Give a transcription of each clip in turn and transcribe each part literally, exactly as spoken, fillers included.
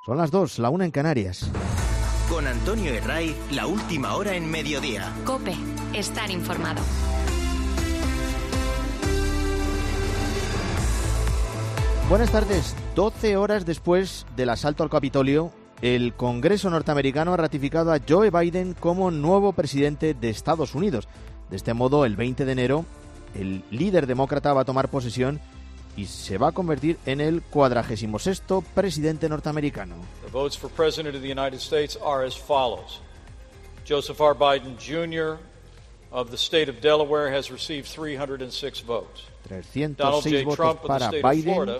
Son las dos, la una en Canarias. Con Antonio Herraiz, la última hora en Mediodía. COPE, estar informado. Buenas tardes. doce horas después del asalto al Capitolio, el Congreso norteamericano ha ratificado a Joe Biden como nuevo presidente de Estados Unidos. De este modo, el veinte de enero, el líder demócrata va a tomar posesión y se va a convertir en el cuadragésimo sexto presidente norteamericano. The votes for President of the United States are as follows. Joseph R. Biden Junior of the state of Delaware has received three hundred six votes. trescientos seis votos para Biden,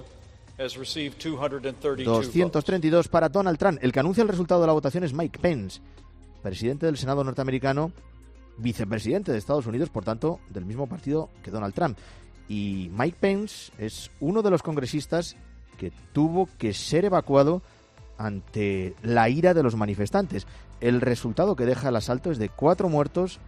doscientos treinta y dos para Donald Trump. El que anuncia el resultado de la votación es Mike Pence, presidente del Senado norteamericano, vicepresidente de Estados Unidos, por tanto, del mismo partido que Donald Trump. Y Mike Pence es uno de los congresistas que tuvo que ser evacuado ante la ira de los manifestantes. El resultado que deja el asalto es de cuatro muertos,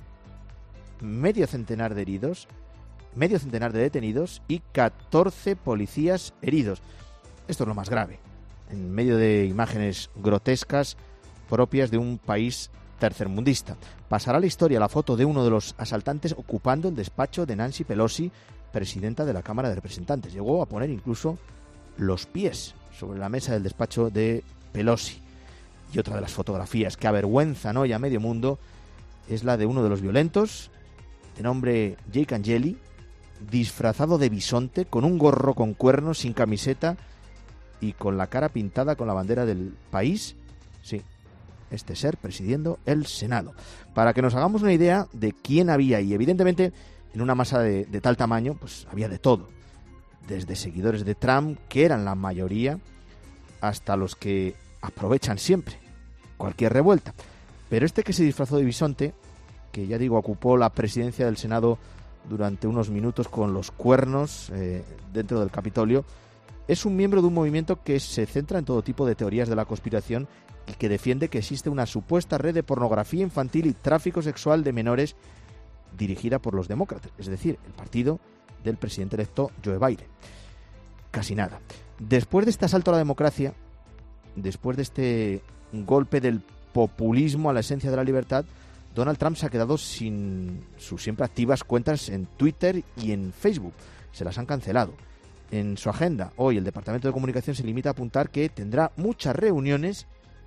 medio centenar de heridos, medio centenar de detenidos y catorce policías heridos. Esto es lo más grave, en medio de imágenes grotescas propias de un país tercermundista. Pasará a la historia la foto de uno de los asaltantes ocupando el despacho de Nancy Pelosi, presidenta de la Cámara de Representantes. Llegó a poner incluso los pies sobre la mesa del despacho de Pelosi. Y otra de las fotografías que avergüenzan hoy a medio mundo es la de uno de los violentos, de nombre Jake Angeli, disfrazado de bisonte, con un gorro con cuernos, sin camiseta y con la cara pintada con la bandera del país. Sí, este ser presidiendo el Senado. Para que nos hagamos una idea de quién había, y evidentemente en una masa de, de tal tamaño, pues había de todo. Desde seguidores de Trump, que eran la mayoría, hasta los que aprovechan siempre cualquier revuelta. Pero este que se disfrazó de bisonte, que ya digo, ocupó la presidencia del Senado durante unos minutos con los cuernos eh, dentro del Capitolio, es un miembro de un movimiento que se centra en todo tipo de teorías de la conspiración y que defiende que existe una supuesta red de pornografía infantil y tráfico sexual de menores dirigida por los demócratas, es decir, el partido del presidente electo Joe Biden. Casi nada. Después de este asalto a la democracia, después de este golpe del populismo a la esencia de la libertad, Donald Trump se ha quedado sin sus siempre activas cuentas en Twitter y en Facebook. Se las han cancelado. En su agenda, hoy el Departamento de Comunicación se limita a apuntar que tendrá muchas reuniones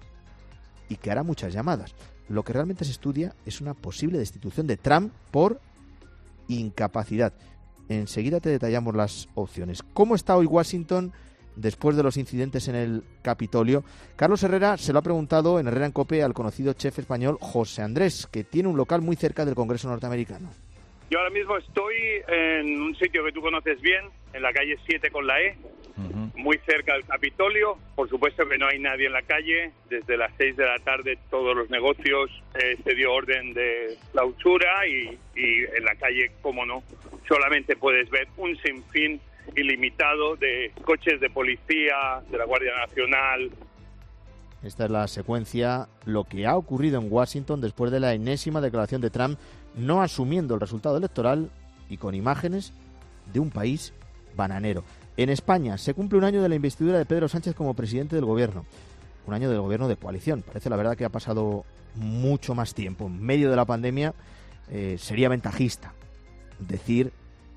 y que hará muchas llamadas. Lo que realmente se estudia es una posible destitución de Trump por incapacidad. Enseguida te detallamos las opciones. ¿Cómo está hoy Washington después de los incidentes en el Capitolio? Carlos Herrera se lo ha preguntado en Herrera en COPE al conocido chef español José Andrés, que tiene un local muy cerca del Congreso norteamericano. Yo ahora mismo estoy en un sitio que tú conoces bien, en la calle siete con la E, uh-huh. muy cerca del Capitolio. Por supuesto que no hay nadie en la calle. Desde las seis de la tarde todos los negocios eh, se dio orden de clausura y, y en la calle, cómo no, solamente puedes ver un sinfín ilimitado de coches de policía, de la Guardia Nacional. Esta es la secuencia, lo que ha ocurrido en Washington después de la enésima declaración de Trump no asumiendo el resultado electoral y con imágenes de un país bananero. En España se cumple un año de la investidura de Pedro Sánchez como presidente del gobierno. Un año del gobierno de coalición. Parece la verdad que ha pasado mucho más tiempo. En medio de la pandemia eh, sería ventajista decir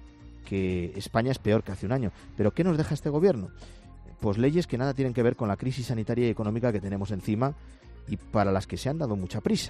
que España es peor que hace un año. ¿Pero qué nos deja este gobierno? Pues leyes que nada tienen que ver con la crisis sanitaria y económica que tenemos encima y para las que se han dado mucha prisa.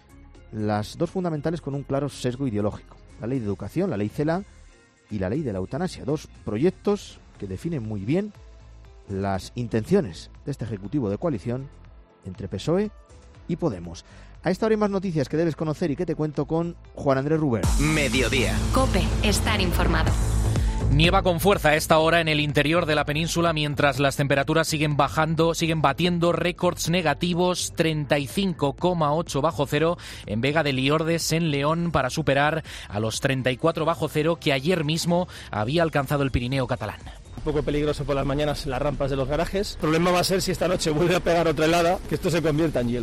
Las dos fundamentales con un claro sesgo ideológico. La ley de educación, la ley CELA y la ley de la eutanasia. Dos proyectos que definen muy bien las intenciones de este ejecutivo de coalición entre P S O E y Podemos. A esta hora hay más noticias que debes conocer y que te cuento con Juan Andrés Ruber. Mediodía. COPE, estar informado. Nieva con fuerza a esta hora en el interior de la península mientras las temperaturas siguen bajando, siguen batiendo récords negativos, treinta y cinco coma ocho bajo cero en Vega de Liordes, en León, para superar a los treinta y cuatro bajo cero que ayer mismo había alcanzado el Pirineo catalán. Un poco peligroso por las mañanas en las rampas de los garajes. El problema va a ser si esta noche vuelve a pegar otra helada, que esto se convierta en hielo.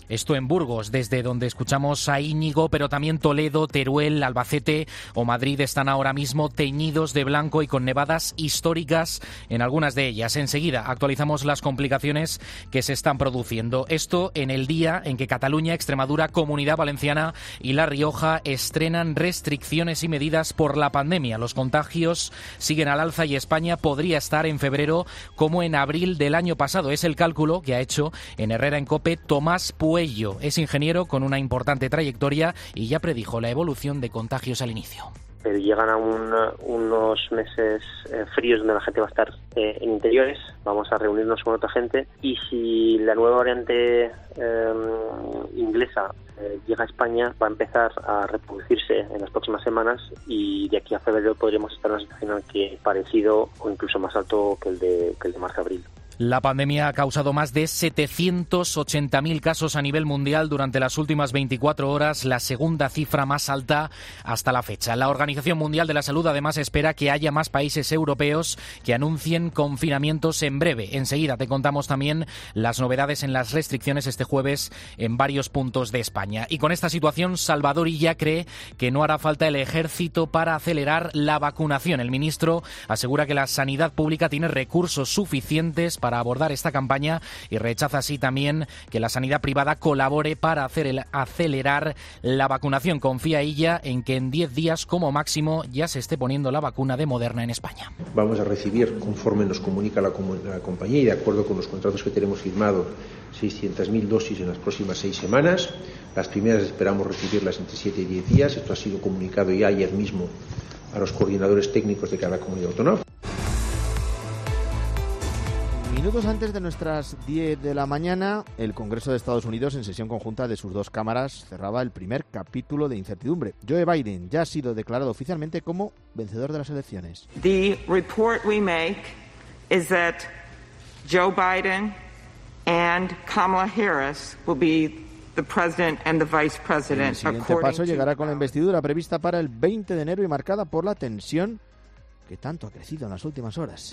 Esto en Burgos, desde donde escuchamos a Íñigo, pero también Toledo, Teruel, Albacete o Madrid están ahora mismo teñidos de blanco y con nevadas históricas en algunas de ellas. Enseguida actualizamos las complicaciones que se están produciendo. Esto en el día en que Cataluña, Extremadura, Comunidad Valenciana y La Rioja estrenan restricciones y medidas por la pandemia. Los contagios siguen al alza y España podría estar en febrero como en abril del año pasado. Es el cálculo que ha hecho en Herrera en COPE Tomás Puello. Es ingeniero con una importante trayectoria y ya predijo la evolución de contagios al inicio. Pero llegan a un, unos meses eh, fríos donde la gente va a estar eh, en interiores, vamos a reunirnos con otra gente y si la nueva variante eh, inglesa eh, llega a España va a empezar a reproducirse en las próximas semanas y de aquí a febrero podríamos estar en una situación que parecido o incluso más alto que el de, que el de marzo-abril. La pandemia ha causado más de setecientos ochenta mil casos a nivel mundial durante las últimas veinticuatro horas, la segunda cifra más alta hasta la fecha. La Organización Mundial de la Salud además espera que haya más países europeos que anuncien confinamientos en breve. Enseguida te contamos también las novedades en las restricciones este jueves en varios puntos de España. Y con esta situación, Salvador Illa cree que no hará falta el ejército para acelerar la vacunación. El ministro asegura que la sanidad pública tiene recursos suficientes para para abordar esta campaña y rechaza así también que la sanidad privada colabore para hacer el, acelerar la vacunación. Confía ella en que en diez días como máximo ya se esté poniendo la vacuna de Moderna en España. Vamos a recibir, conforme nos comunica la, la compañía y de acuerdo con los contratos que tenemos firmado, seiscientas mil dosis en las próximas seis semanas. Las primeras esperamos recibirlas entre siete y diez días. Esto ha sido comunicado ya ayer mismo a los coordinadores técnicos de cada comunidad autónoma. Minutos antes de nuestras diez de la mañana, el Congreso de Estados Unidos, en sesión conjunta de sus dos cámaras, cerraba el primer capítulo de incertidumbre. Joe Biden ya ha sido declarado oficialmente como vencedor de las elecciones. The report we make is that Joe Biden and Kamala Harris will be the president and the vice president. El siguiente paso llegará con la investidura prevista para el veinte de enero y marcada por la tensión que tanto ha crecido en las últimas horas.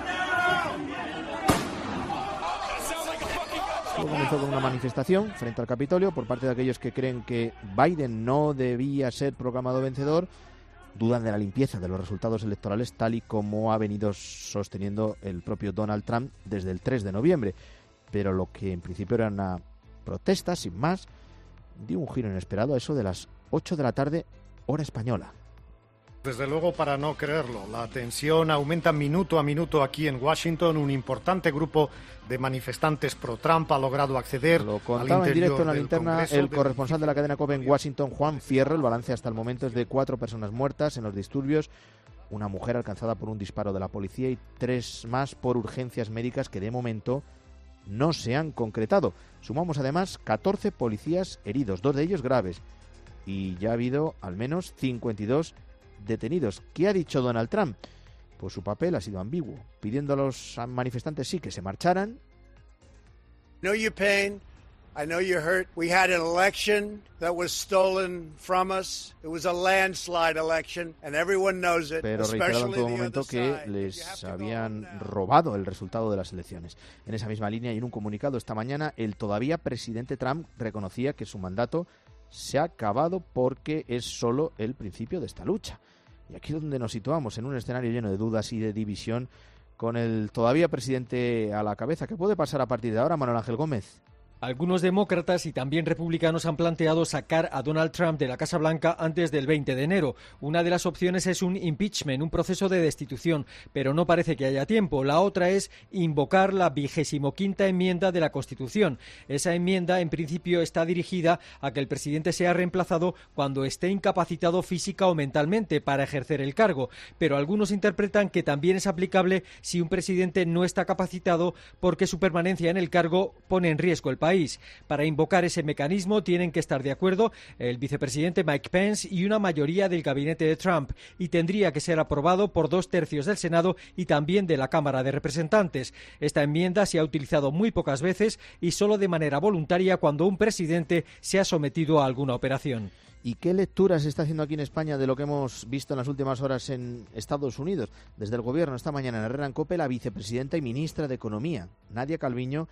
Todo comenzó con una manifestación frente al Capitolio por parte de aquellos que creen que Biden no debía ser proclamado vencedor. Dudan de la limpieza de los resultados electorales tal y como ha venido sosteniendo el propio Donald Trump desde el tres de noviembre. Pero lo que en principio era una protesta, sin más, dio un giro inesperado a eso de las ocho de la tarde, hora española. Desde luego, para no creerlo, la tensión aumenta minuto a minuto aquí en Washington. Un importante grupo de manifestantes pro-Trump ha logrado acceder Lo contaba al en directo en la del linterna Congreso el de... corresponsal de la cadena COPE en Washington, Juan Fierro. El balance hasta el momento es de cuatro personas muertas en los disturbios, una mujer alcanzada por un disparo de la policía y tres más por urgencias médicas que de momento no se han concretado. Sumamos además catorce policías heridos, dos de ellos graves, y ya ha habido al menos cincuenta y dos detenidos. ¿Qué ha dicho Donald Trump? Pues su papel ha sido ambiguo, pidiendo a los manifestantes sí que se marcharan. Know your pain. I know you're hurt. We had an election that was stolen from us. It was a landslide election and everyone knows it. Pero reiterado en todo momento que les habían robado el resultado de las elecciones. En esa misma línea y en un comunicado esta mañana, el todavía presidente Trump reconocía que su mandato se ha acabado porque es solo el principio de esta lucha. Y aquí es donde nos situamos, en un escenario lleno de dudas y de división, con el todavía presidente a la cabeza. ¿Qué puede pasar a partir de ahora, Manuel Ángel Gómez? Algunos demócratas y también republicanos han planteado sacar a Donald Trump de la Casa Blanca antes del veinte de enero. Una de las opciones es un impeachment, un proceso de destitución, pero no parece que haya tiempo. La otra es invocar la vigésimo quinta enmienda de la Constitución. Esa enmienda, en principio, está dirigida a que el presidente sea reemplazado cuando esté incapacitado física o mentalmente para ejercer el cargo, pero algunos interpretan que también es aplicable si un presidente no está capacitado porque su permanencia en el cargo pone en riesgo el país. País. Para invocar ese mecanismo tienen que estar de acuerdo el vicepresidente Mike Pence y una mayoría del gabinete de Trump, y tendría que ser aprobado por dos tercios del Senado y también de la Cámara de Representantes. Esta enmienda se ha utilizado muy pocas veces y solo de manera voluntaria cuando un presidente se ha sometido a alguna operación. ¿Y qué lectura se está haciendo aquí en España de lo que hemos visto en las últimas horas en Estados Unidos? Desde el Gobierno, esta mañana en Herrera en COPE, la vicepresidenta y ministra de Economía, Nadia Calviño,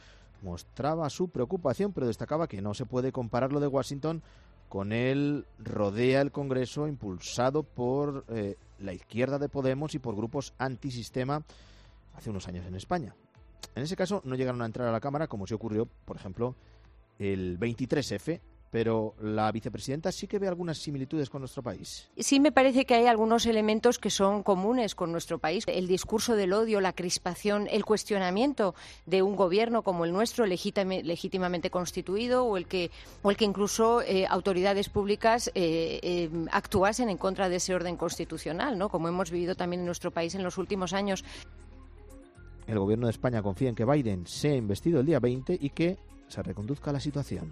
mostraba su preocupación, pero destacaba que no se puede comparar lo de Washington con el rodea el Congreso impulsado por eh, la izquierda de Podemos y por grupos antisistema hace unos años en España. En ese caso no llegaron a entrar a la Cámara, como sí ocurrió, por ejemplo, el veintitrés efe, pero la vicepresidenta sí que ve algunas similitudes con nuestro país. Sí, me parece que hay algunos elementos que son comunes con nuestro país. El discurso del odio, la crispación, el cuestionamiento de un gobierno como el nuestro, legítim- legítimamente constituido, o el que, o el que incluso eh, autoridades públicas eh, eh, actuasen en contra de ese orden constitucional, ¿no? Como hemos vivido también en nuestro país en los últimos años. El gobierno de España confía en que Biden sea investido el día veinte y que se reconduzca la situación.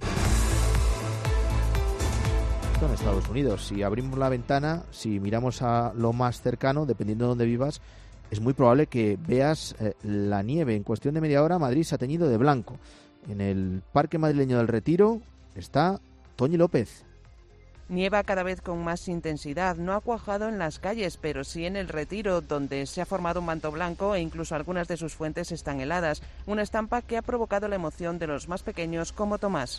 En Estados Unidos, si abrimos la ventana, si miramos a lo más cercano, dependiendo de dónde vivas, es muy probable que veas eh, la nieve. En cuestión de media hora, Madrid se ha teñido de blanco. En el Parque Madrileño del Retiro está Toñi López. Nieva cada vez con más intensidad. No ha cuajado en las calles, pero sí en el Retiro, donde se ha formado un manto blanco e incluso algunas de sus fuentes están heladas. Una estampa que ha provocado la emoción de los más pequeños, como Tomás.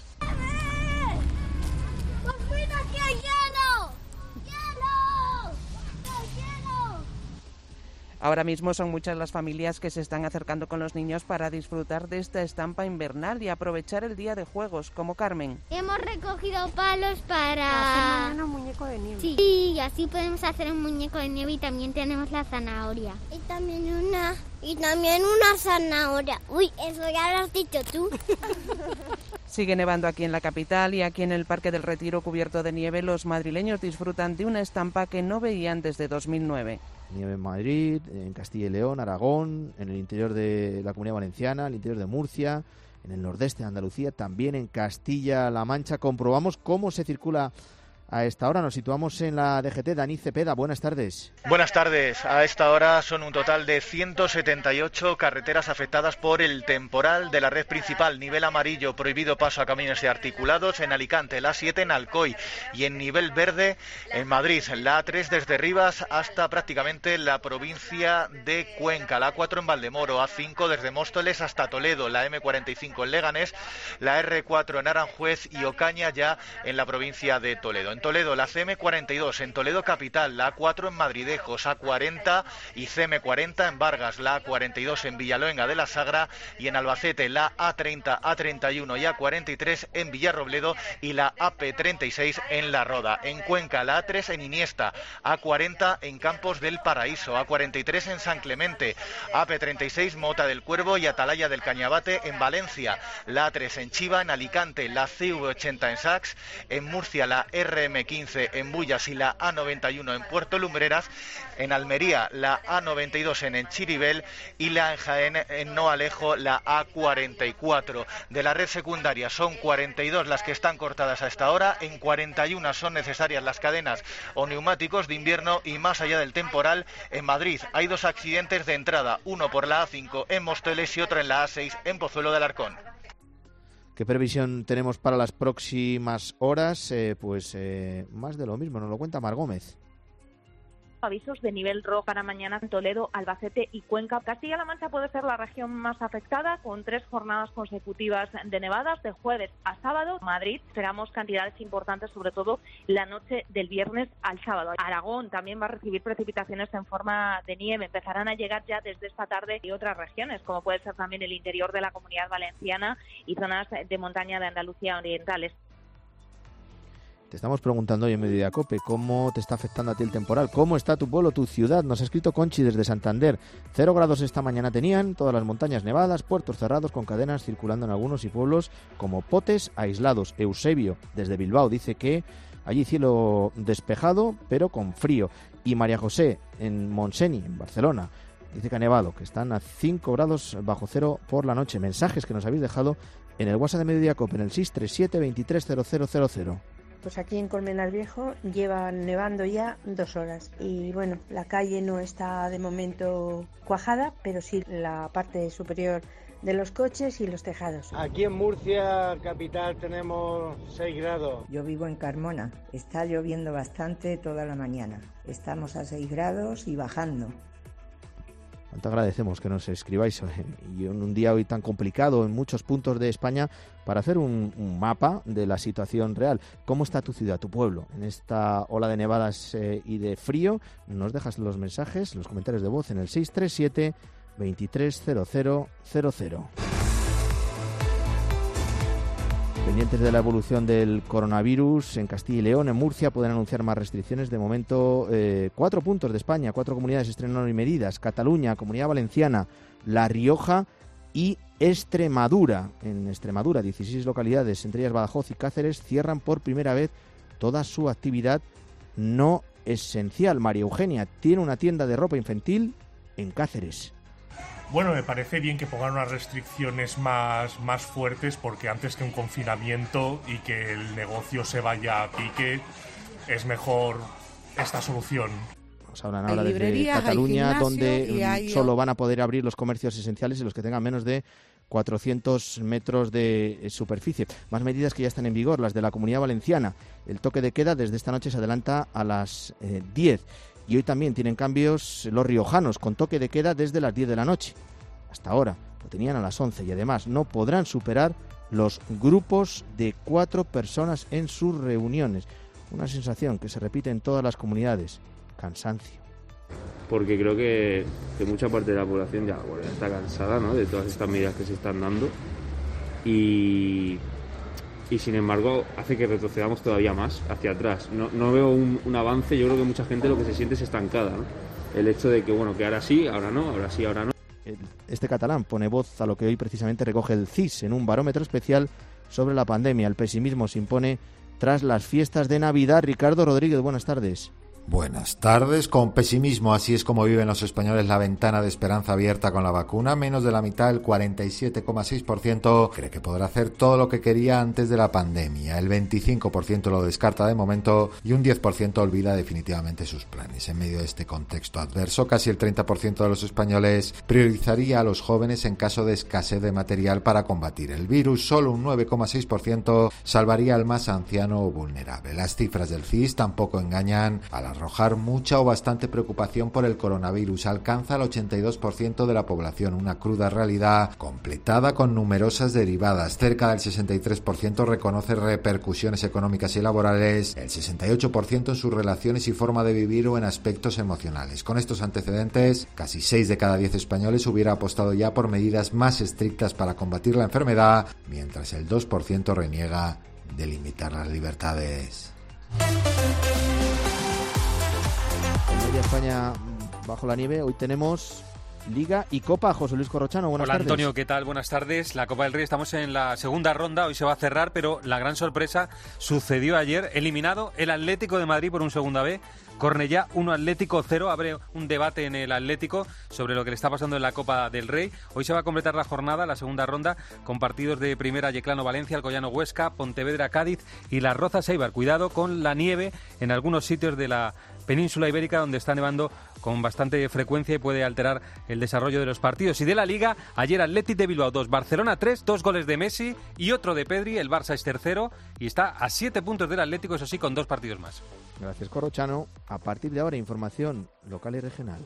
Ahora mismo son muchas las familias que se están acercando con los niños para disfrutar de esta estampa invernal y aprovechar el día de juegos, como Carmen. Hemos recogido palos para hacer mañana un muñeco de nieve. Sí, y así podemos hacer un muñeco de nieve y también tenemos la zanahoria. Y también una y también una zanahoria. Uy, eso ya lo has dicho tú. Sigue nevando aquí en la capital y aquí en el Parque del Retiro cubierto de nieve los madrileños disfrutan de una estampa que no veían desde dos mil nueve. Nieve en Madrid, en Castilla y León, Aragón, en el interior de la Comunidad Valenciana, en el interior de Murcia, en el nordeste de Andalucía, también en Castilla-La Mancha. Comprobamos cómo se circula a esta hora. Nos situamos en la D G T. Dani Cepeda, buenas tardes. Buenas tardes. A esta hora son un total de ciento setenta y ocho carreteras afectadas por el temporal de la red principal. Nivel amarillo, prohibido paso a camiones y articulados en Alicante, la A siete en Alcoy y en nivel verde en Madrid, la A tres desde Rivas hasta prácticamente la provincia de Cuenca, la A cuatro en Valdemoro, A cinco desde Móstoles hasta Toledo, la eme cuarenta y cinco en Leganés, la erre cuatro en Aranjuez y Ocaña ya en la provincia de Toledo. En Toledo, la ce eme cuarenta y dos, en Toledo capital, la A cuatro en Madridejos, A cuarenta y ce eme cuarenta en Vargas, la A cuarenta y dos en Villaluenga de la Sagra y en Albacete, la A treinta, A treinta y uno y A cuarenta y tres en Villarrobledo y la A pe treinta y seis en La Roda. En Cuenca, la A tres en Iniesta, A cuarenta en Campos del Paraíso, A cuarenta y tres en San Clemente, A pe treinta y seis Mota del Cuervo y Atalaya del Cañabate en Valencia, la A tres en Chiva, en Alicante, la ce ve ochenta en Sax, en Murcia la erre eme quince en Bullas y la A noventa y uno en Puerto Lumbreras, en Almería la A noventa y dos en Enchiribel y la en Jaén en No Alejo la A cuarenta y cuatro. De la red secundaria son cuarenta y dos las que están cortadas a esta hora, en cuarenta y uno son necesarias las cadenas o neumáticos de invierno y más allá del temporal. En Madrid hay dos accidentes de entrada, uno por la A cinco en Móstoles y otro en la A seis en Pozuelo de Alarcón. ¿Qué previsión tenemos para las próximas horas? Eh, pues eh, más de lo mismo, nos lo cuenta Mar Gómez. Avisos de nivel rojo para mañana en Toledo, Albacete y Cuenca. Castilla-La Mancha puede ser la región más afectada, con tres jornadas consecutivas de nevadas de jueves a sábado. Madrid esperamos cantidades importantes, sobre todo la noche del viernes al sábado. Aragón también va a recibir precipitaciones en forma de nieve. Empezarán a llegar ya desde esta tarde y otras regiones, como puede ser también el interior de la Comunidad Valenciana y zonas de montaña de Andalucía orientales. Te estamos preguntando hoy en Mediodía Cope cómo te está afectando a ti el temporal, cómo está tu pueblo, tu ciudad. Nos ha escrito Conchi desde Santander. Cero grados esta mañana tenían, todas las montañas nevadas, puertos cerrados con cadenas circulando en algunos y pueblos como potes aislados. Eusebio desde Bilbao dice que allí cielo despejado pero con frío. Y María José en Montseny, en Barcelona, dice que ha nevado, que están a cinco grados bajo cero por la noche. Mensajes que nos habéis dejado en el WhatsApp de Mediodía Cope en el seis tres siete veintitrés cero cero cero cero. Pues aquí en Colmenar Viejo lleva nevando ya dos horas y bueno, la calle no está de momento cuajada, pero sí la parte superior de los coches y los tejados. Aquí en Murcia, capital, tenemos seis grados. Yo vivo en Carmona, está lloviendo bastante toda la mañana. Estamos a seis grados y bajando. Te agradecemos que nos escribáis y en un día hoy tan complicado en muchos puntos de España para hacer un, un mapa de la situación real. ¿Cómo está tu ciudad, tu pueblo, en esta ola de nevadas eh, y de frío? Nos dejas los mensajes, los comentarios de voz en el seis tres siete, veintitrés cero cero cero cero. Pendientes de la evolución del coronavirus, en Castilla y León, en Murcia, pueden anunciar más restricciones. De momento, eh, cuatro puntos de España, cuatro comunidades estrenaron medidas. Cataluña, Comunidad Valenciana, La Rioja y Extremadura. En Extremadura, dieciséis localidades, entre ellas Badajoz y Cáceres, cierran por primera vez toda su actividad no esencial. María Eugenia tiene una tienda de ropa infantil en Cáceres. Bueno, me parece bien que pongan unas restricciones más, más fuertes, porque antes que un confinamiento y que el negocio se vaya a pique, es mejor esta solución. Nos hablan ahora desde Cataluña, donde hay... solo van a poder abrir los comercios esenciales y los que tengan menos de cuatrocientos metros de superficie. Más medidas que ya están en vigor, las de la Comunidad Valenciana. El toque de queda desde esta noche se adelanta a las eh, diez. Y hoy también tienen cambios los riojanos, con toque de queda desde las diez de la noche. Hasta ahora lo tenían a las once y además no podrán superar los grupos de cuatro personas en sus reuniones. Una sensación que se repite en todas las comunidades: cansancio. Porque creo que, que mucha parte de la población ya, bueno, está cansada, ¿no?, de todas estas medidas que se están dando y... y sin embargo hace que retrocedamos todavía más hacia atrás. No, no veo un, un avance. Yo creo que mucha gente lo que se siente es estancada, ¿no? El hecho de que, bueno, que ahora sí, ahora no, ahora sí, ahora no. Este catalán pone voz a lo que hoy precisamente recoge el C I S en un barómetro especial sobre la pandemia. El pesimismo se impone tras las fiestas de Navidad. Ricardo Rodríguez, buenas tardes. Buenas tardes. Con pesimismo, así es como viven los españoles la ventana de esperanza abierta con la vacuna. Menos de la mitad, el cuarenta y siete coma seis por ciento, cree que podrá hacer todo lo que quería antes de la pandemia. El veinticinco por ciento lo descarta de momento y un diez por ciento olvida definitivamente sus planes. En medio de este contexto adverso, casi el treinta por ciento de los españoles priorizaría a los jóvenes en caso de escasez de material para combatir el virus. Solo un nueve coma seis por ciento salvaría al más anciano o vulnerable. Las cifras del C I S tampoco engañan al arrojar mucha o bastante preocupación por el coronavirus. Alcanza el ochenta y dos por ciento de la población, una cruda realidad completada con numerosas derivadas. Cerca del sesenta y tres por ciento reconoce repercusiones económicas y laborales, el sesenta y ocho por ciento en sus relaciones y forma de vivir o en aspectos emocionales. Con estos antecedentes, casi seis de cada diez españoles hubiera apostado ya por medidas más estrictas para combatir la enfermedad, mientras el dos por ciento reniega de limitar las libertades. En media España bajo la nieve, hoy tenemos Liga y Copa. José Luis Corrochano, buenas Hola, tardes. Hola Antonio, ¿qué tal? Buenas tardes. La Copa del Rey, estamos en la segunda ronda, hoy se va a cerrar, pero la gran sorpresa sucedió ayer. Eliminado el Atlético de Madrid por un segunda B. Cornellá uno, Atlético cero. Abre un debate en el Atlético sobre lo que le está pasando en la Copa del Rey. Hoy se va a completar la jornada, la segunda ronda, con partidos de primera: Yeclano Valencia, Alcoyano Huesca, Pontevedra Cádiz y Las Rozas Eibar. Cuidado con la nieve en algunos sitios de la península ibérica, donde está nevando con bastante frecuencia y puede alterar el desarrollo de los partidos. Y de la Liga, ayer Athletic de Bilbao dos, Barcelona tres, dos goles de Messi y otro de Pedri. El Barça es tercero y está a siete puntos del Atlético, eso sí, con dos partidos más. Gracias, Corrochano. A partir de ahora, información local y regional.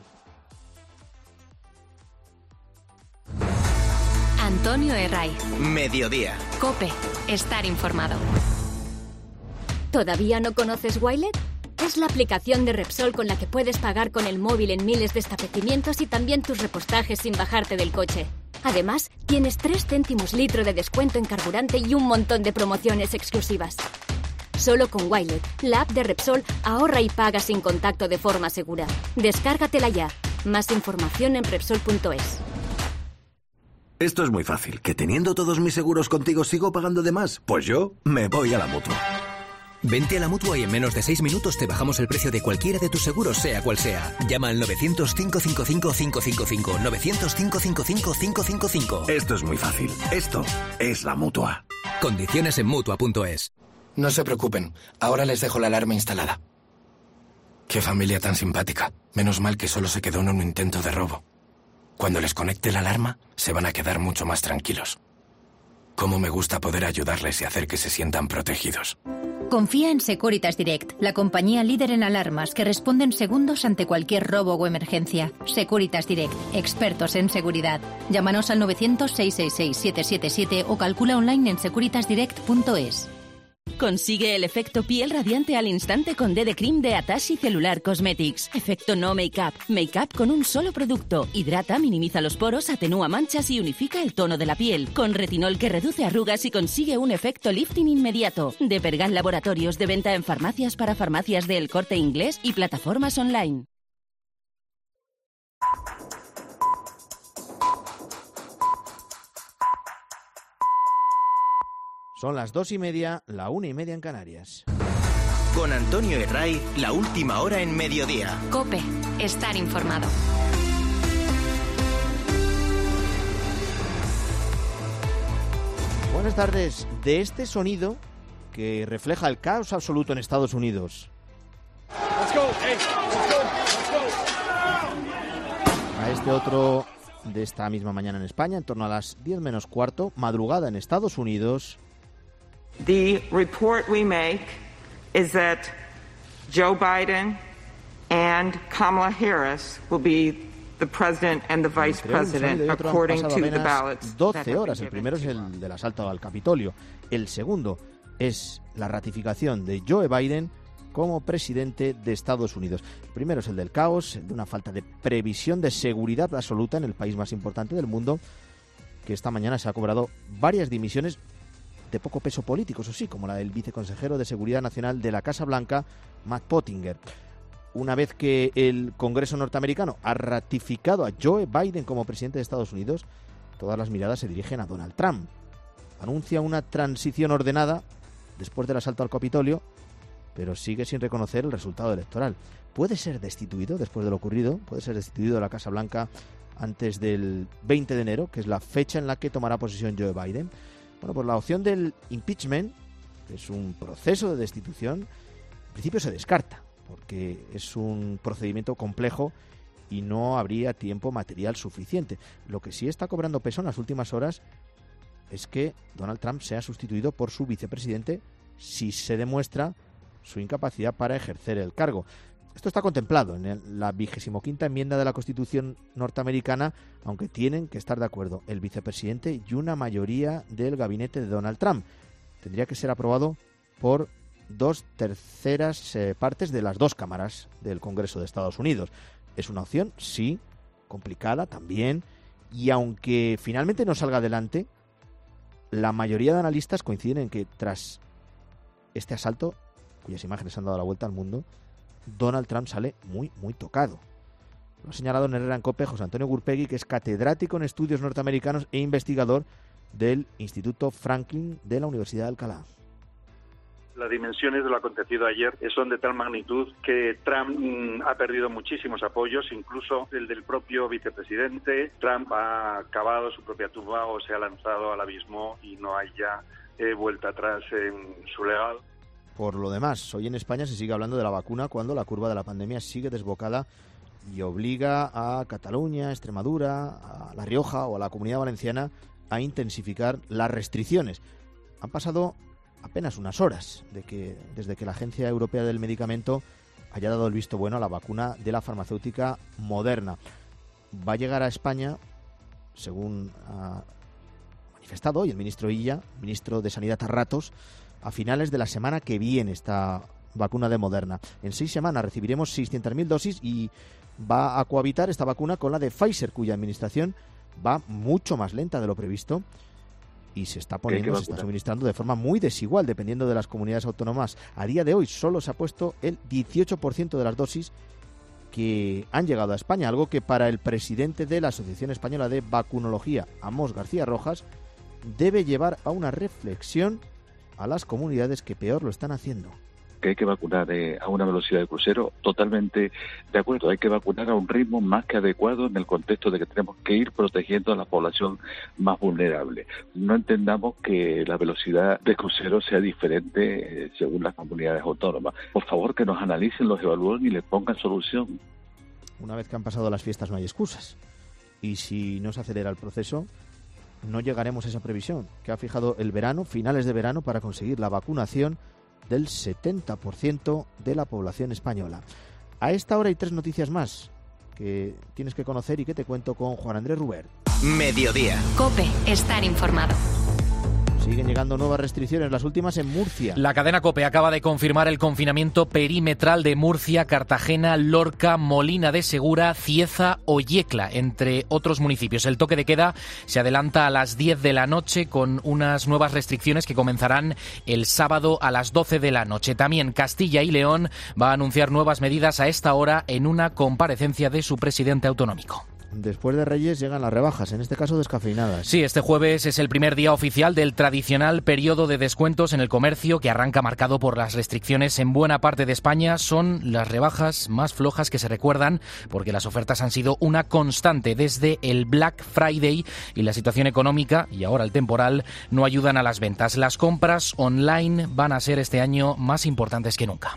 Antonio Herray. Mediodía. COPE. Estar informado. ¿Todavía no conoces Wilet? Es la aplicación de Repsol con la que puedes pagar con el móvil en miles de establecimientos y también tus repostajes sin bajarte del coche. Además, tienes tres céntimos litro de descuento en carburante y un montón de promociones exclusivas. Solo con Wilet, la app de Repsol, ahorra y paga sin contacto de forma segura. Descárgatela ya. Más información en Repsol punto es. Esto es muy fácil. ¿Que teniendo todos mis seguros contigo sigo pagando de más? Pues yo me voy a la Mutua. Vente a la Mutua y en menos de seis minutos te bajamos el precio de cualquiera de tus seguros, sea cual sea. Llama al novecientos, cinco cinco cinco, cinco cinco cinco, novecientos, cinco cinco cinco, cinco cinco cinco. Esto es muy fácil. Esto es la Mutua. Condiciones en Mutua punto es. No se preocupen, ahora les dejo la alarma instalada. Qué familia tan simpática. Menos mal que solo se quedó en un intento de robo. Cuando les conecte la alarma, se van a quedar mucho más tranquilos. Cómo me gusta poder ayudarles y hacer que se sientan protegidos. Confía en Securitas Direct, la compañía líder en alarmas que responde en segundos ante cualquier robo o emergencia. Securitas Direct, expertos en seguridad. Llámanos al novecientos, seiscientos sesenta y seis, setecientos setenta y siete o calcula online en securitas direct punto es. Consigue el efecto piel radiante al instante con D D Cream de Atashi Cellular Cosmetics. Efecto no make-up. Make-up con un solo producto. Hidrata, minimiza los poros, atenúa manchas y unifica el tono de la piel. Con retinol que reduce arrugas y consigue un efecto lifting inmediato. De Pergan Laboratorios, de venta en farmacias para farmacias de El Corte Inglés y plataformas online. Son las dos y media, la una y media en Canarias. Con Antonio Herray, la última hora en mediodía. COPE, estar informado. Buenas tardes. De este sonido que refleja el caos absoluto en Estados Unidos. Let's go. Hey, let's go. Let's go. A este otro de esta misma mañana en España, en torno a las diez menos cuarto, madrugada en Estados Unidos. The report we make is that Joe Biden and Kamala Harris will be the president and the vice president according to the ballots. doce horas. El primero es el del asalto al Capitolio. El segundo es la ratificación de Joe Biden como presidente de Estados Unidos. El primero es el del caos, el de una falta de previsión de seguridad absoluta en el país más importante del mundo, que esta mañana se ha cobrado varias dimisiones de poco peso político, eso sí, como la del viceconsejero de Seguridad Nacional de la Casa Blanca, Matt Pottinger. Una vez que el Congreso norteamericano ha ratificado a Joe Biden como presidente de Estados Unidos, todas las miradas se dirigen a Donald Trump. Anuncia una transición ordenada después del asalto al Capitolio, pero sigue sin reconocer el resultado electoral. ¿Puede ser destituido después de lo ocurrido? ¿Puede ser destituido de la Casa Blanca antes del veinte de enero, que es la fecha en la que tomará posesión Joe Biden? Bueno, pues la opción del impeachment, que es un proceso de destitución, en principio se descarta, porque es un procedimiento complejo y no habría tiempo material suficiente. Lo que sí está cobrando peso en las últimas horas es que Donald Trump sea sustituido por su vicepresidente si se demuestra su incapacidad para ejercer el cargo. Esto está contemplado en la vigésimo quinta enmienda de la Constitución norteamericana, aunque tienen que estar de acuerdo el vicepresidente y una mayoría del gabinete de Donald Trump. Tendría que ser aprobado por dos terceras eh, partes de las dos cámaras del Congreso de Estados Unidos. Es una opción, sí, complicada también, y aunque finalmente no salga adelante, la mayoría de analistas coinciden en que tras este asalto, cuyas imágenes han dado la vuelta al mundo, Donald Trump sale muy, muy tocado. Lo ha señalado en Herrera en COPE José Antonio Gurpegui, que es catedrático en estudios norteamericanos e investigador del Instituto Franklin de la Universidad de Alcalá. Las dimensiones de lo acontecido ayer son de tal magnitud que Trump mm, ha perdido muchísimos apoyos, incluso el del propio vicepresidente. Trump ha acabado su propia tumba o se ha lanzado al abismo y no hay ya eh, vuelta atrás en su legado. Por lo demás, hoy en España se sigue hablando de la vacuna cuando la curva de la pandemia sigue desbocada y obliga a Cataluña, Extremadura, a La Rioja o a la Comunidad Valenciana a intensificar las restricciones. Han pasado apenas unas horas de que, desde que la Agencia Europea del Medicamento haya dado el visto bueno a la vacuna de la farmacéutica Moderna. Va a llegar a España, según ha manifestado hoy el ministro Illa, ministro de Sanidad a ratos, a finales de la semana que viene esta vacuna de Moderna. En seis semanas recibiremos seiscientas mil dosis y va a cohabitar esta vacuna con la de Pfizer, cuya administración va mucho más lenta de lo previsto y se está poniendo, se está suministrando de forma muy desigual dependiendo de las comunidades autónomas. A día de hoy solo se ha puesto el dieciocho por ciento de las dosis que han llegado a España, algo que para el presidente de la Asociación Española de Vacunología, Amos García Rojas, debe llevar a una reflexión a las comunidades que peor lo están haciendo. Que hay que vacunar eh, a una velocidad de crucero, totalmente de acuerdo. Hay que vacunar a un ritmo más que adecuado en el contexto de que tenemos que ir protegiendo a la población más vulnerable. No entendamos que la velocidad de crucero sea diferente eh, según las comunidades autónomas. Por favor, que nos analicen, los evalúen y les pongan solución. Una vez que han pasado las fiestas no hay excusas. Y si no se acelera el proceso, no llegaremos a esa previsión que ha fijado el verano, finales de verano, para conseguir la vacunación del setenta por ciento de la población española. A esta hora hay tres noticias más que tienes que conocer y que te cuento con Juan Andrés Ruber. Mediodía. COPE, estar informado. Siguen llegando nuevas restricciones, las últimas en Murcia. La cadena COPE acaba de confirmar el confinamiento perimetral de Murcia, Cartagena, Lorca, Molina de Segura, Cieza o Yecla, entre otros municipios. El toque de queda se adelanta a las diez de la noche con unas nuevas restricciones que comenzarán el sábado a las doce de la noche. También Castilla y León va a anunciar nuevas medidas a esta hora en una comparecencia de su presidente autonómico. Después de Reyes llegan las rebajas, en este caso descafeinadas. Sí, este jueves es el primer día oficial del tradicional periodo de descuentos en el comercio que arranca marcado por las restricciones en buena parte de España. Son las rebajas más flojas que se recuerdan porque las ofertas han sido una constante desde el Black Friday y la situación económica y ahora el temporal no ayudan a las ventas. Las compras online van a ser este año más importantes que nunca.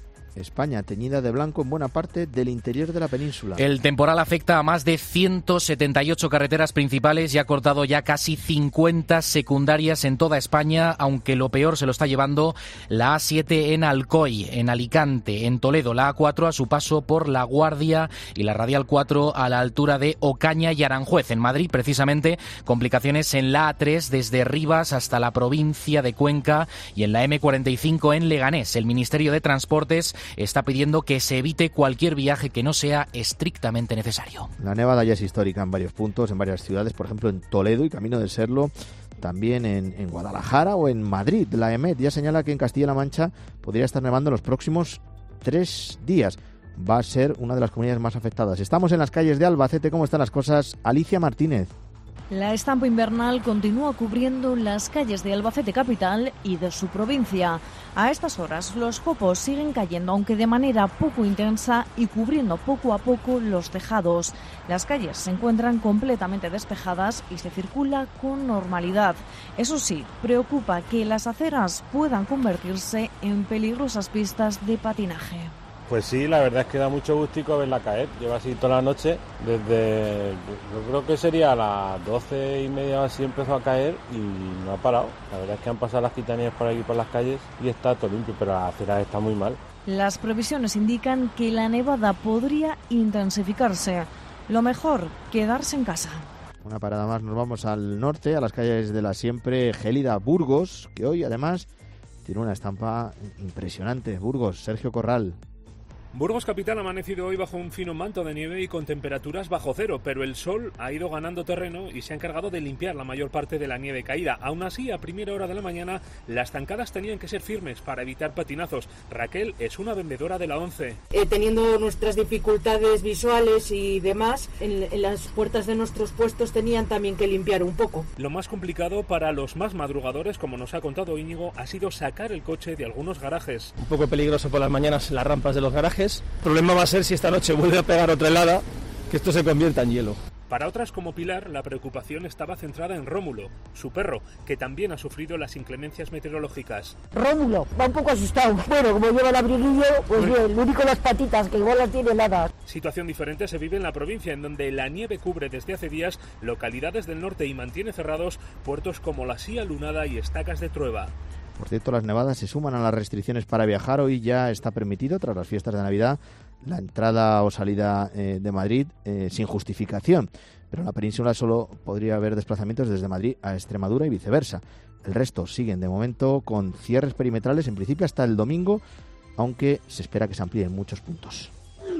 España teñida de blanco en buena parte del interior de la península. El temporal afecta a más de ciento setenta y ocho carreteras principales y ha cortado ya casi cincuenta secundarias en toda España, aunque lo peor se lo está llevando la A siete en Alcoy, en Alicante, en Toledo, la A cuatro a su paso por La Guardia y la Radial cuatro a la altura de Ocaña y Aranjuez. En Madrid, precisamente, complicaciones en la A tres desde Rivas hasta la provincia de Cuenca y en la eme cuarenta y cinco en Leganés. El Ministerio de Transportes está pidiendo que se evite cualquier viaje que no sea estrictamente necesario. La nevada ya es histórica en varios puntos, en varias ciudades, por ejemplo en Toledo y camino de serlo, también en, en Guadalajara o en Madrid. La EMET ya señala que en Castilla-La Mancha podría estar nevando en los próximos tres días. Va a ser una de las comunidades más afectadas. Estamos en las calles de Albacete. ¿Cómo están las cosas? Alicia Martínez. La estampa invernal continúa cubriendo las calles de Albacete capital y de su provincia. A estas horas los copos siguen cayendo, aunque de manera poco intensa y cubriendo poco a poco los tejados. Las calles se encuentran completamente despejadas y se circula con normalidad. Eso sí, preocupa que las aceras puedan convertirse en peligrosas pistas de patinaje. Pues sí, la verdad es que da mucho gustico verla caer. Lleva así toda la noche, desde, yo creo que sería a las doce y media así empezó a caer y no ha parado. La verdad es que han pasado las gitanías por aquí por las calles y está todo limpio, pero la acera está muy mal. Las previsiones indican que la nevada podría intensificarse. Lo mejor, quedarse en casa. Una parada más, nos vamos al norte, a las calles de la siempre gélida Burgos, que hoy además tiene una estampa impresionante. Burgos, Sergio Corral. Burgos capital ha amanecido hoy bajo un fino manto de nieve y con temperaturas bajo cero, pero el sol ha ido ganando terreno y se ha encargado de limpiar la mayor parte de la nieve caída. Aún así, a primera hora de la mañana, las zancadas tenían que ser firmes para evitar patinazos. Raquel es una vendedora de la ONCE. Eh, teniendo nuestras dificultades visuales y demás, en, en las puertas de nuestros puestos tenían también que limpiar un poco. Lo más complicado para los más madrugadores, como nos ha contado Íñigo, ha sido sacar el coche de algunos garajes. Un poco peligroso por las mañanas las rampas de los garajes. El problema va a ser si esta noche vuelve a pegar otra helada, que esto se convierta en hielo. Para otras como Pilar, la preocupación estaba centrada en Rómulo, su perro, que también ha sufrido las inclemencias meteorológicas. Rómulo, va un poco asustado. Bueno, como lleva el abriguillo, pues bien, lo único las patitas, que igual las tiene heladas. Situación diferente se vive en la provincia, en donde la nieve cubre desde hace días localidades del norte y mantiene cerrados puertos como la Sía Lunada y Estacas de Trueba. Por cierto, las nevadas se suman a las restricciones para viajar. Hoy ya está permitido, tras las fiestas de Navidad, la entrada o salida eh, de Madrid eh, sin justificación. Pero en la península solo podría haber desplazamientos desde Madrid a Extremadura y viceversa. El resto siguen de momento con cierres perimetrales, en principio hasta el domingo, aunque se espera que se amplíen muchos puntos.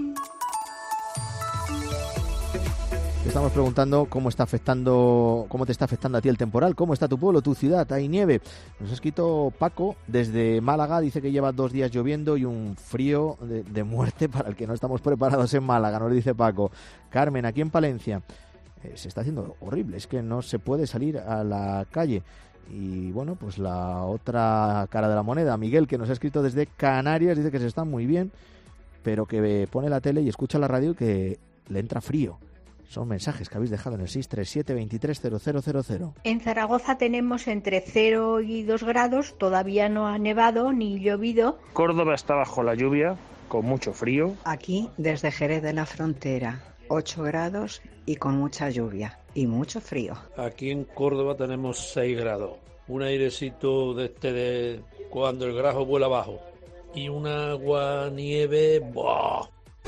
Estamos preguntando cómo está afectando, cómo te está afectando a ti el temporal, cómo está tu pueblo, tu ciudad, hay nieve. Nos ha escrito Paco desde Málaga, dice que lleva dos días lloviendo y un frío de, de muerte para el que no estamos preparados en Málaga, nos dice Paco. Carmen, aquí en Palencia, eh, se está haciendo horrible, es que no se puede salir a la calle. Y bueno, pues la otra cara de la moneda, Miguel, que nos ha escrito desde Canarias, dice que se está muy bien, pero que pone la tele y escucha la radio y que le entra frío. Son mensajes que habéis dejado en el seis tres siete, veintitrés, cero cero cero cero. En Zaragoza tenemos entre cero y dos grados, todavía no ha nevado ni llovido. Córdoba está bajo la lluvia, con mucho frío. Aquí, desde Jerez de la Frontera, ocho grados y con mucha lluvia y mucho frío. Aquí en Córdoba tenemos seis grados. Un airecito de este de, cuando el grajo vuela abajo. Y un agua, nieve, ¡buah!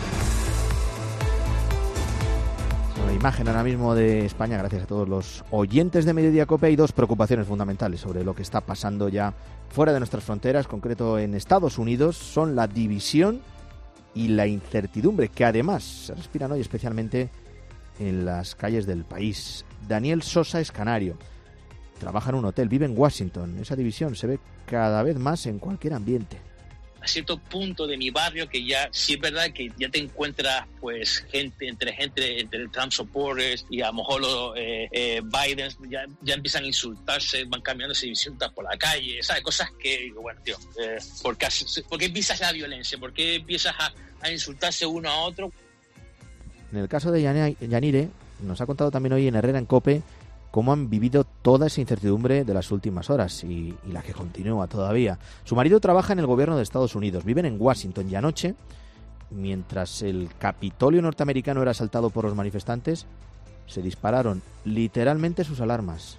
Una imagen ahora mismo de España, gracias a todos los oyentes de Mediodía Cope. Hay dos preocupaciones fundamentales sobre lo que está pasando ya fuera de nuestras fronteras, concreto en Estados Unidos, son la división y la incertidumbre, que además se respiran hoy especialmente en las calles del país. Daniel Sosa es canario, trabaja en un hotel, vive en Washington. Esa división se ve cada vez más en cualquier ambiente. A cierto punto de mi barrio que ya, sí es verdad que ya te encuentras pues gente, entre gente, entre Trump supporters y a lo mejor los eh, eh, Biden ya, ya empiezan a insultarse, van cambiando, se insultan por la calle, ¿sabes? Cosas que, bueno, tío, eh, ¿por, qué, ¿por qué empiezas la violencia? ¿Por qué empiezas a, a insultarse uno a otro? En el caso de Yanire, nos ha contado también hoy en Herrera en COPE cómo han vivido toda esa incertidumbre de las últimas horas y, y la que continúa todavía. Su marido trabaja en el gobierno de Estados Unidos, viven en Washington y anoche, mientras el Capitolio norteamericano era asaltado por los manifestantes, se dispararon literalmente sus alarmas.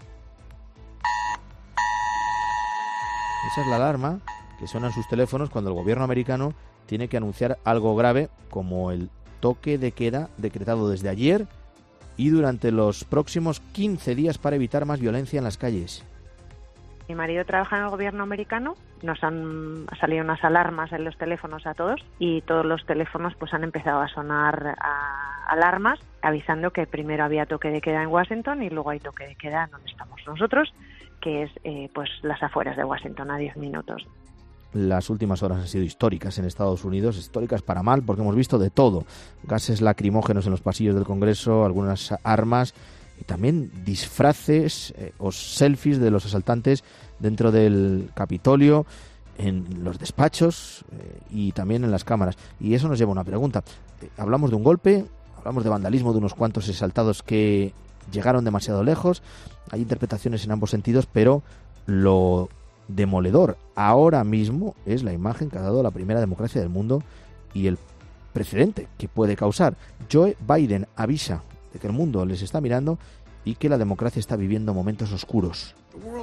Esa es la alarma que suena en sus teléfonos cuando el gobierno americano tiene que anunciar algo grave como el toque de queda decretado desde ayer y durante los próximos quince días para evitar más violencia en las calles. Mi marido trabaja en el gobierno americano, nos han salido unas alarmas en los teléfonos a todos y todos los teléfonos pues han empezado a sonar a alarmas avisando que primero había toque de queda en Washington y luego hay toque de queda donde estamos nosotros, que es eh, pues las afueras de Washington a diez minutos. Las últimas horas han sido históricas en Estados Unidos, históricas para mal, porque hemos visto de todo. Gases lacrimógenos en los pasillos del Congreso, algunas armas y también disfraces eh, o selfies de los asaltantes dentro del Capitolio, en los despachos eh, y también en las cámaras. Y eso nos lleva a una pregunta. Eh, hablamos de un golpe, hablamos de vandalismo de unos cuantos exaltados que llegaron demasiado lejos. Hay interpretaciones en ambos sentidos, pero lo demoledor ahora mismo es la imagen que ha dado la primera democracia del mundo y el precedente que puede causar. Joe Biden avisa de que el mundo les está mirando y que la democracia está viviendo momentos oscuros.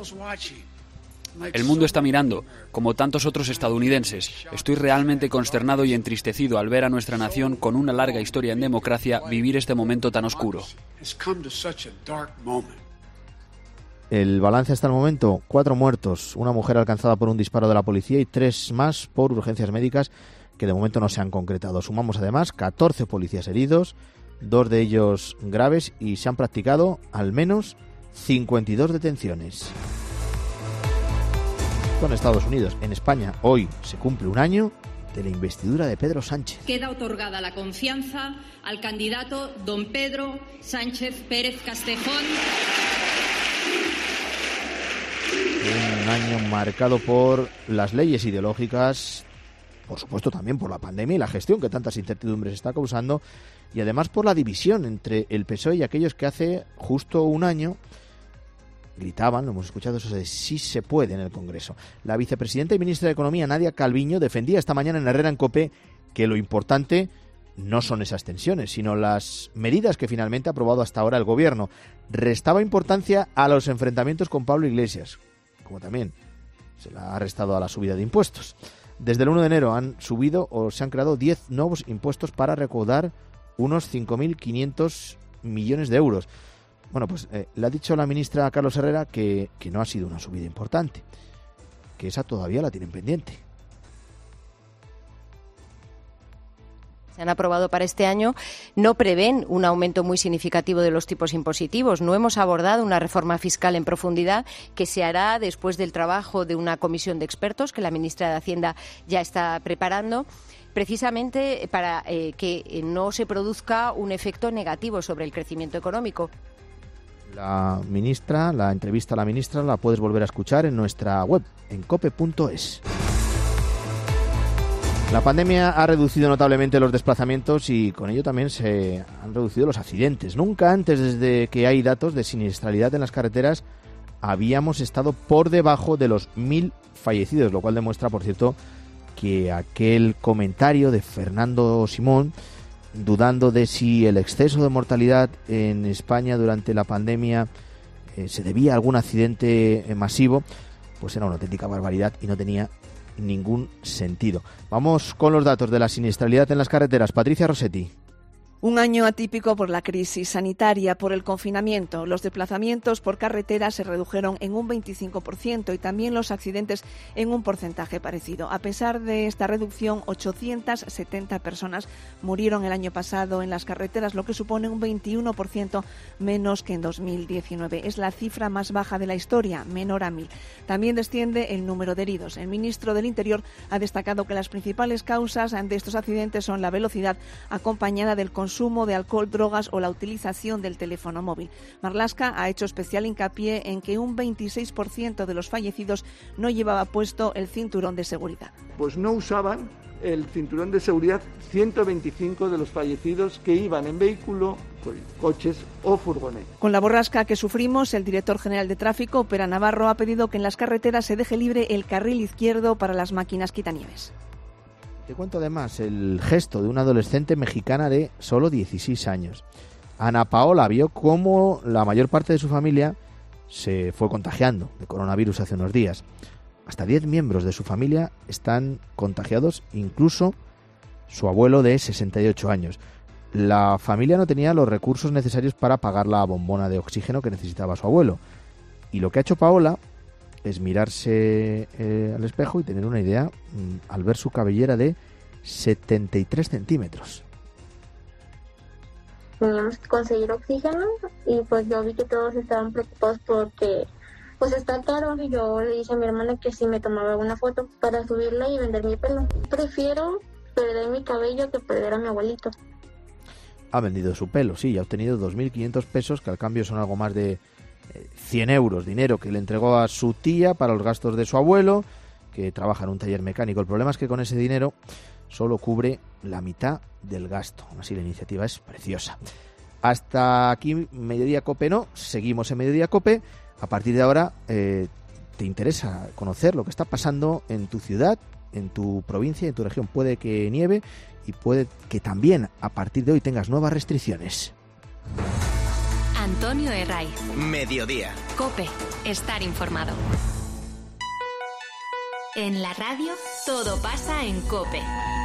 El mundo está mirando, como tantos otros estadounidenses. Estoy realmente consternado y entristecido al ver a nuestra nación, con una larga historia en democracia, vivir este momento tan oscuro. El balance hasta el momento, cuatro muertos, una mujer alcanzada por un disparo de la policía y tres más por urgencias médicas que de momento no se han concretado. Sumamos además catorce policías heridos, dos de ellos graves, y se han practicado al menos cincuenta y dos detenciones. Con Estados Unidos, en España hoy se cumple un año de la investidura de Pedro Sánchez. Queda otorgada la confianza al candidato don Pedro Sánchez Pérez Castejón. Un año marcado por las leyes ideológicas, por supuesto también por la pandemia y la gestión que tantas incertidumbres está causando, y además por la división entre el P S O E y aquellos que hace justo un año gritaban, lo hemos escuchado, eso de sí se puede en el Congreso. La vicepresidenta y ministra de Economía, Nadia Calviño, defendía esta mañana en Herrera en COPE que lo importante no son esas tensiones, sino las medidas que finalmente ha aprobado hasta ahora el Gobierno. Restaba importancia a los enfrentamientos con Pablo Iglesias, como también se la ha restado a la subida de impuestos. Desde el uno de enero han subido o se han creado diez nuevos impuestos para recaudar unos cinco mil quinientos millones de euros. Bueno, pues eh, le ha dicho la ministra Carlos Herrera que, que no ha sido una subida importante, que esa todavía la tienen pendiente. Se han aprobado para este año, no prevén un aumento muy significativo de los tipos impositivos. No hemos abordado una reforma fiscal en profundidad que se hará después del trabajo de una comisión de expertos que la ministra de Hacienda ya está preparando, precisamente para eh, que no se produzca un efecto negativo sobre el crecimiento económico. La ministra, la entrevista a la ministra la puedes volver a escuchar en nuestra web, en cope punto es. La pandemia ha reducido notablemente los desplazamientos y con ello también se han reducido los accidentes. Nunca antes, desde que hay datos de siniestralidad en las carreteras, habíamos estado por debajo de los mil fallecidos, lo cual demuestra, por cierto, que aquel comentario de Fernando Simón, dudando de si el exceso de mortalidad en España durante la pandemia eh, se debía a algún accidente eh, masivo, pues era una auténtica barbaridad y no tenía ningún sentido. Vamos con los datos de la siniestralidad en las carreteras. Patricia Rossetti. Un año atípico por la crisis sanitaria, por el confinamiento. Los desplazamientos por carretera se redujeron en un veinticinco por ciento y también los accidentes en un porcentaje parecido. A pesar de esta reducción, ochocientas setenta personas murieron el año pasado en las carreteras, lo que supone un veintiuno por ciento menos que en dos mil diecinueve. Es la cifra más baja de la historia, menor a mil. También desciende el número de heridos. El ministro del Interior ha destacado que las principales causas de estos accidentes son la velocidad acompañada del consumo consumo de alcohol, drogas o la utilización del teléfono móvil. Marlaska ha hecho especial hincapié en que un veintiséis por ciento de los fallecidos no llevaba puesto el cinturón de seguridad. Pues no usaban el cinturón de seguridad ciento veinticinco de los fallecidos que iban en vehículo, coches o furgonetas. Con la borrasca que sufrimos, el director general de tráfico, Pera Navarro, ha pedido que en las carreteras se deje libre el carril izquierdo para las máquinas quitanieves. Te cuento además el gesto de una adolescente mexicana de solo dieciséis años. Ana Paola vio cómo la mayor parte de su familia se fue contagiando de coronavirus hace unos días. Hasta diez miembros de su familia están contagiados, incluso su abuelo de sesenta y ocho años. La familia no tenía los recursos necesarios para pagar la bombona de oxígeno que necesitaba su abuelo. Y lo que ha hecho Paola es mirarse eh, al espejo y tener una idea mmm, al ver su cabellera de setenta y tres centímetros. Teníamos que conseguir oxígeno y pues yo vi que todos estaban preocupados porque pues está caro y yo le dije a mi hermana que si me tomaba una foto para subirla y vender mi pelo. Prefiero perder mi cabello que perder a mi abuelito. Ha vendido su pelo, sí, y ha obtenido dos mil quinientos pesos, que al cambio son algo más de cien euros, dinero que le entregó a su tía para los gastos de su abuelo, que trabaja en un taller mecánico. El problema es que con ese dinero solo cubre la mitad del gasto. Aún así, la iniciativa es preciosa. Hasta aquí Mediodía Cope no, seguimos en Mediodía Cope. A partir de ahora eh, te interesa conocer lo que está pasando en tu ciudad, en tu provincia, en tu región. Puede que nieve y puede que también a partir de hoy tengas nuevas restricciones. Antonio Herraiz. Mediodía. COPE. Estar informado. En la radio, todo pasa en COPE.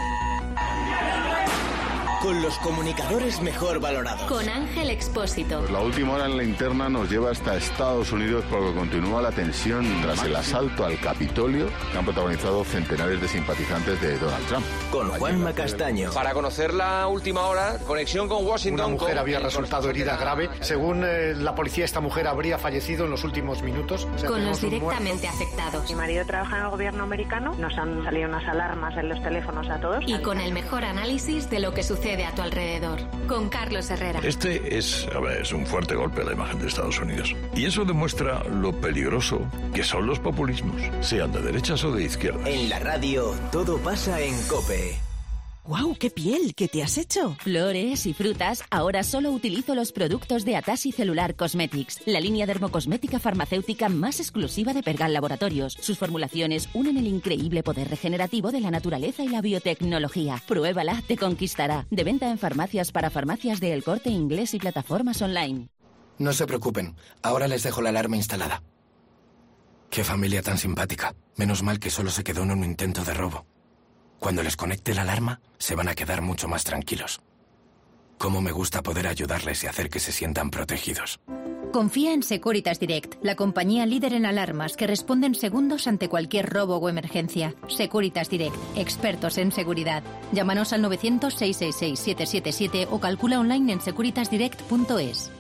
Con los comunicadores mejor valorados. Con Ángel Expósito. Pues la última hora en la interna nos lleva hasta Estados Unidos porque continúa la tensión tras el asalto al Capitolio que han protagonizado centenares de simpatizantes de Donald Trump. Con Juanma Castaño. Para conocer la última hora, conexión con Washington. Una mujer con, había resultado herida grave. Según eh, la policía, esta mujer habría fallecido en los últimos minutos. O sea, con los directamente afectados. Mi marido trabaja en el gobierno americano. Nos han salido unas alarmas en los teléfonos a todos. Y con el mejor análisis de lo que sucede a tu alrededor. Con Carlos Herrera. Este es, a ver, es un fuerte golpe a la imagen de Estados Unidos. Y eso demuestra lo peligroso que son los populismos, sean de derechas o de izquierdas. En la radio, todo pasa en COPE. ¡Guau! ¡Qué piel! ¿Qué te has hecho? Flores y frutas. Ahora solo utilizo los productos de Atasi Cellular Cosmetics, la línea dermocosmética farmacéutica más exclusiva de Pergal Laboratorios. Sus formulaciones unen el increíble poder regenerativo de la naturaleza y la biotecnología. Pruébala, te conquistará. De venta en farmacias para farmacias de El Corte Inglés y plataformas online. No se preocupen, ahora les dejo la alarma instalada. Qué familia tan simpática. Menos mal que solo se quedó en un intento de robo. Cuando les conecte la alarma, se van a quedar mucho más tranquilos. Cómo me gusta poder ayudarles y hacer que se sientan protegidos. Confía en Securitas Direct, la compañía líder en alarmas que responde en segundos ante cualquier robo o emergencia. Securitas Direct, expertos en seguridad. Llámanos al novecientos, seiscientos sesenta y seis, setecientos setenta y siete o calcula online en securitas direct punto es.